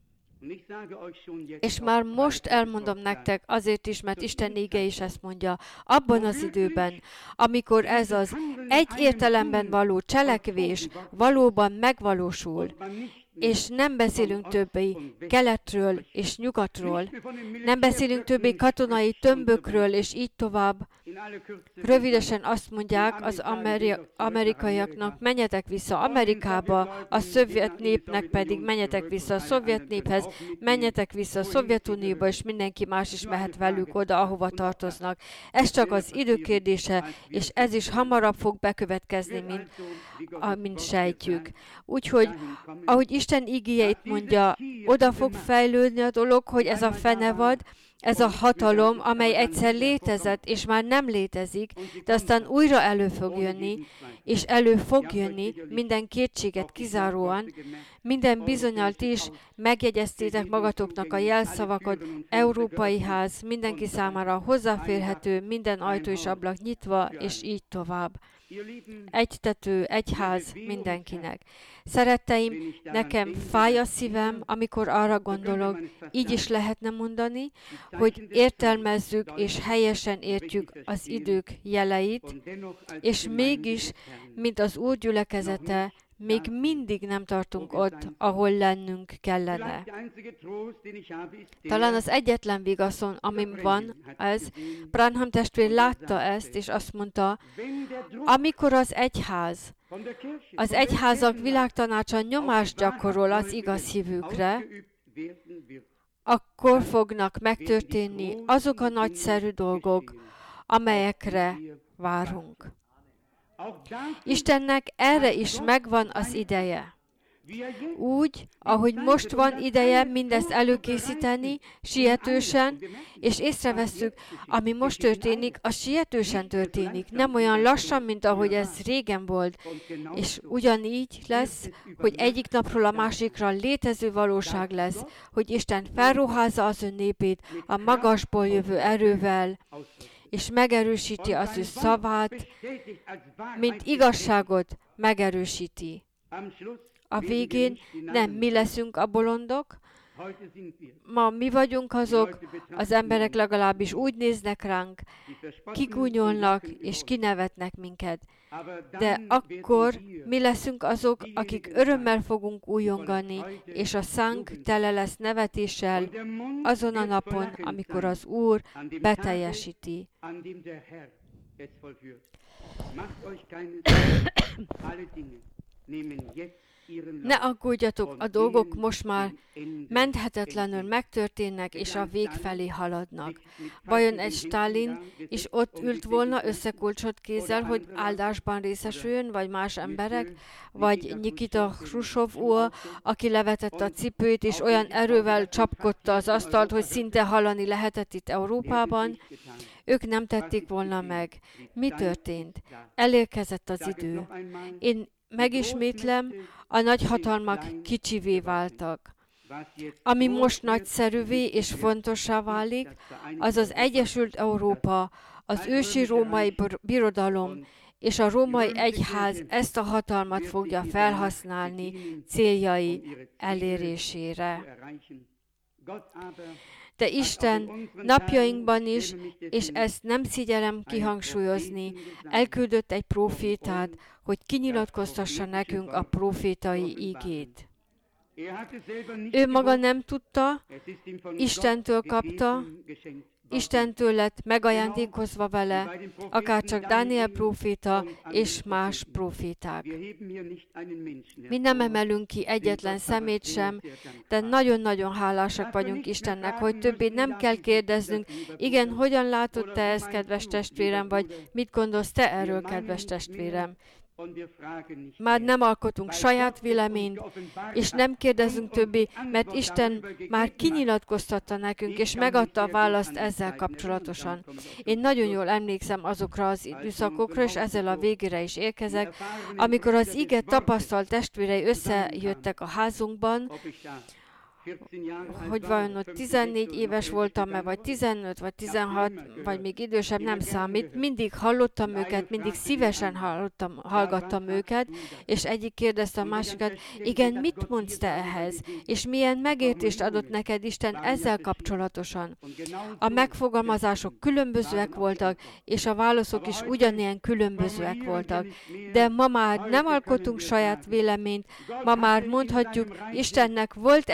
És már most elmondom nektek azért is, mert Isten ége is ezt mondja, abban az időben, amikor ez az egy értelemben való cselekvés valóban megvalósul, és nem beszélünk többé keletről és nyugatról, nem beszélünk többé katonai tömbökről, és így tovább, Rövidesen azt mondják az amerikaiaknak, menjetek vissza Amerikába, a szovjet népnek pedig menjetek vissza a szovjet néphez, menjetek vissza a Szovjetunióba, és mindenki más is mehet velük oda, ahova tartoznak. Ez csak az idő kérdése, és ez is hamarabb fog bekövetkezni, mint sejtjük. Úgyhogy, ahogy Isten igéjeit mondja, oda fog fejlődni a dolog, hogy ez a fenevad, ez a hatalom, amely egyszer létezett, és már nem létezik, de aztán újra elő fog jönni, és elő fog jönni minden kétséget kizáróan, minden bizonnyal is megjegyeztétek magatoknak a jelszavakat, európai ház, mindenki számára hozzáférhető, minden ajtó és ablak nyitva, és így tovább. Egy tető, egy ház mindenkinek. Szeretteim, nekem fáj a szívem, amikor arra gondolok, így is lehetne mondani, hogy értelmezzük és helyesen értjük az idők jeleit, és mégis, mint az Úr gyülekezete, még mindig nem tartunk ott, ahol lennünk kellene. Talán az egyetlen vigaszon, amim van, ez, Branham testvér látta ezt, és azt mondta, amikor az egyházak világtanácsa nyomást gyakorol az igaz hívőkre, akkor fognak megtörténni azok a nagyszerű dolgok, amelyekre várunk. Istennek erre is megvan az ideje. Úgy, ahogy most van ideje mindezt előkészíteni, sietősen, és észrevesszük, ami most történik, az sietősen történik, nem olyan lassan, mint ahogy ez régen volt. És ugyanígy lesz, hogy egyik napról a másikra létező valóság lesz, hogy Isten felruházza az ő népét a magasból jövő erővel, és megerősíti az ő szavát, mint igazságot megerősíti. A végén nem mi leszünk a bolondok, ma mi vagyunk azok, az emberek legalábbis úgy néznek ránk, kigúnyolnak és kinevetnek minket. De akkor mi leszünk azok, akik örömmel fogunk újongani, és a szánk tele lesz nevetéssel azon a napon, amikor az Úr beteljesíti. Ne aggódjatok, a dolgok most már menthetetlenül megtörténnek, és a vég felé haladnak. Vajon egy Stalin is ott ült volna összekulcsolt kézzel, hogy áldásban részesüljön, vagy más emberek? Vagy Nikita Hrusov úr, aki levetette a cipőt, és olyan erővel csapkodta az asztalt, hogy szinte hallani lehetett itt Európában? Ők nem tették volna meg. Mi történt? Elérkezett az idő. Én megismétlem, a nagyhatalmak kicsivé váltak. Ami most nagyszerűvé és fontossá válik, az az Egyesült Európa, az ősi római birodalom és a római egyház ezt a hatalmat fogja felhasználni céljai elérésére. De Isten napjainkban is, és ezt nem szégyellem kihangsúlyozni, elküldött egy prófétát, hogy kinyilatkoztassa nekünk a prófétai ígét. Ő maga nem tudta, Istentől kapta, Istentől lett megajándékozva vele, akárcsak Dániel próféta és más próféták. Mi nem emelünk ki egyetlen szemét sem, de nagyon-nagyon hálásak vagyunk Istennek, hogy többé nem kell kérdeznünk, igen, hogyan látod te ezt, kedves testvérem, vagy mit gondolsz te erről, kedves testvérem. Már nem alkotunk saját véleményt, és nem kérdezünk többé, mert Isten már kinyilatkoztatta nekünk, és megadta a választ ezzel kapcsolatosan. Én nagyon jól emlékszem azokra az időszakokra, és ezzel a végére is érkezek, amikor az ige tapasztalt testvérei összejöttek a házunkban, hogy vajon ott 14 éves voltam-e, vagy 15, vagy 16, vagy még idősebb, nem számít. Mindig hallottam őket, mindig szívesen hallgattam őket, és egyik kérdezte a másikat, igen, mit mondsz te ehhez? És milyen megértést adott neked Isten ezzel kapcsolatosan? A megfogalmazások különbözőek voltak, és a válaszok is ugyanilyen különbözőek voltak. De ma már nem alkotunk saját véleményt, ma már mondhatjuk, Istennek volt egy ember,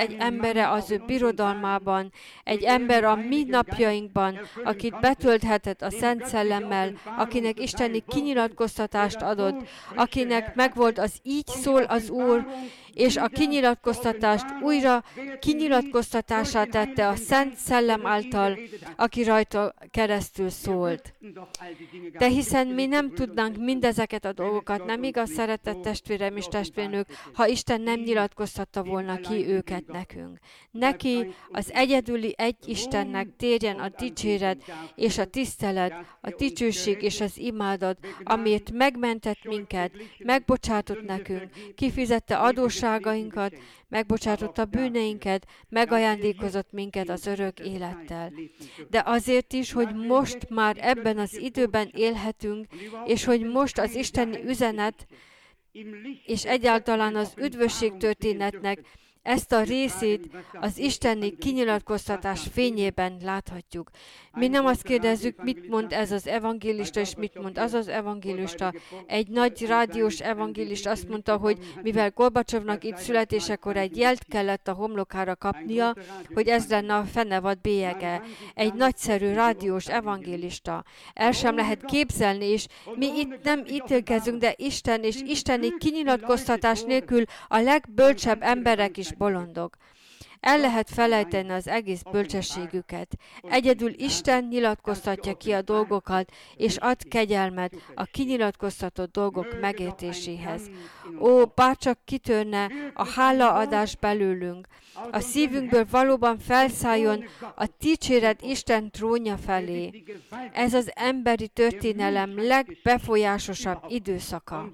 embere az ő birodalmában, egy ember a mi napjainkban, akit betölthetett a Szent Szellemmel, akinek isteni kinyilatkoztatást adott, akinek megvolt az így szól az Úr, és a kinyilatkoztatást újra kinyilatkoztatását tette a Szent Szellem által, aki rajta keresztül szólt. De hiszen mi nem tudnánk mindezeket a dolgokat, nem igaz, szeretett testvérem és testvérnők, ha Isten nem nyilatkoztatta volna ki őket nekünk. Neki, az egyedüli egy Istennek térjen a dicséret és a tisztelet, a dicsőség és az imádat, amiért megmentett minket, megbocsátott nekünk, kifizette adósságainkat, megbocsátotta bűneinket, megajándékozott minket az örök élettel. De azért is, hogy most már ebben az időben élhetünk, és hogy most az isteni üzenet, és egyáltalán az üdvösség történetnek ezt a részét az isteni kinyilatkoztatás fényében láthatjuk. Mi nem azt kérdezzük, mit mond ez az evangélista, és mit mond az az evangélista. Egy nagy rádiós evangélista azt mondta, hogy mivel Gorbacsovnak itt születésekor egy jelt kellett a homlokára kapnia, hogy ez lenne a fenevad bélyege. Egy nagyszerű rádiós evangélista. El sem lehet képzelni, és mi itt nem ítélkezünk, de Isten és isteni kinyilatkoztatás nélkül a legbölcsebb emberek is bolondok. El lehet felejteni az egész bölcsességüket. Egyedül Isten nyilatkoztatja ki a dolgokat, és ad kegyelmet a kinyilatkoztatott dolgok megértéséhez. Ó, bárcsak kitörne a hálaadás belőlünk, a szívünkből valóban felszálljon a dicséret Isten trónja felé. Ez az emberi történelem legbefolyásosabb időszaka.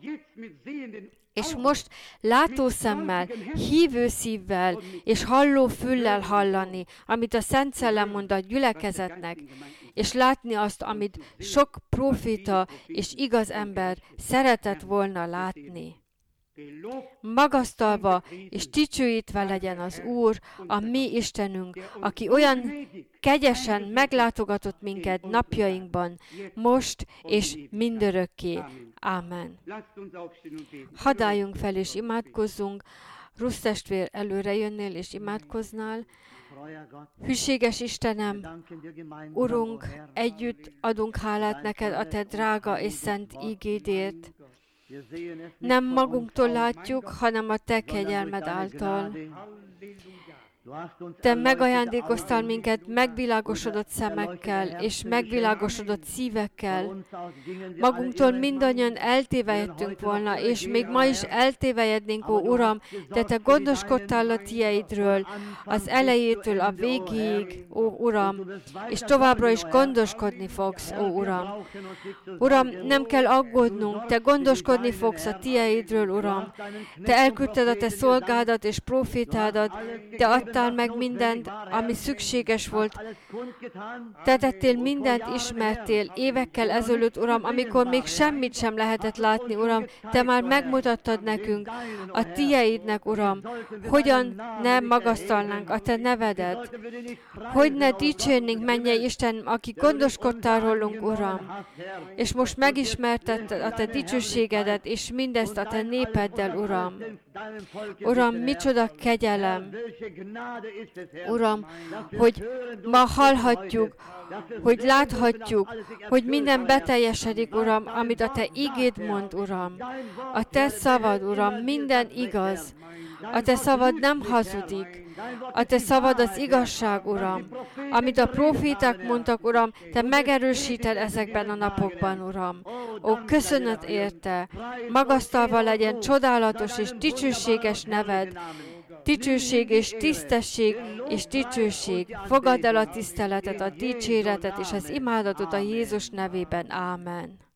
És most látószemmel, hívő szívvel és halló füllel hallani, amit a Szent Szellem mond a gyülekezetnek, és látni azt, amit sok próféta és igaz ember szeretett volna látni. Magasztalva és dicsőítve legyen az Úr, a mi Istenünk, aki olyan kegyesen meglátogatott minket napjainkban, most és mindörökké. Ámen. Hadd álljunk fel és imádkozzunk. Rusz testvér, előre jönnél és imádkoznál. Hűséges Istenem, Urunk, együtt adunk hálát neked a te drága és szent ígédért. Nem magunktól látjuk, hanem a te kegyelmed által. Te megajándékoztál minket megvilágosodott szemekkel és megvilágosodott szívekkel. Magunktól mindannyian eltévejedtünk volna, és még ma is eltévejednénk, ó Uram, de Te gondoskodtál a Tieidről, az elejétől a végéig, ó Uram, és továbbra is gondoskodni fogsz, ó Uram. Uram, nem kell aggódnunk, Te gondoskodni fogsz a Tieidről, Uram. Te elküldted a Te szolgádat és profétádat, Te adtál meg mindent, ami szükséges volt. Te tettél mindent, ismertél évekkel ezelőtt, Uram, amikor még semmit sem lehetett látni, Uram. Te már megmutattad nekünk a Tieidnek, Uram, hogyan ne magasztalnánk a Te nevedet, hogy ne dicsérnénk, mennyei Isten, aki gondoskodtál rólunk, Uram. És most megismertetted a Te dicsőségedet, és mindezt a Te népeddel, Uram. Uram, micsoda kegyelem, Uram, hogy ma hallhatjuk, hogy láthatjuk, hogy minden beteljesedik, Uram, amit a Te igéd mond, Uram. A Te szavad, Uram, minden igaz. A Te szavad nem hazudik. A Te szavad az igazság, Uram. Amit a proféták mondtak, Uram, Te megerősíted ezekben a napokban, Uram. Ó, köszönet érte. Magasztalva legyen csodálatos és dicsőséges neved. Dicsőség és tisztesség és dicsőség. Fogadd el a tiszteletet, a dicséretet és az imádatot a Jézus nevében. Ámen.